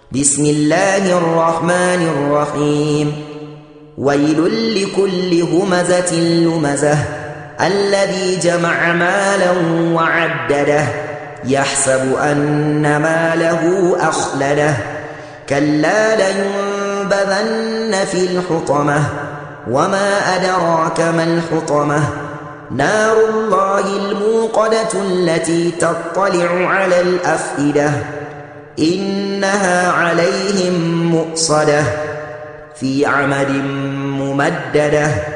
بسم الله الرحمن الرحيم ويل لكل همزة لمزة الذي جمع مالا وعدده يحسب أن ماله أخلده كلا لينبذن في الحطمة وما أدراك ما الحطمة نار الله الموقدة التي تطلع على الأفئدة إنها عليهم مؤصدة في عمد ممددة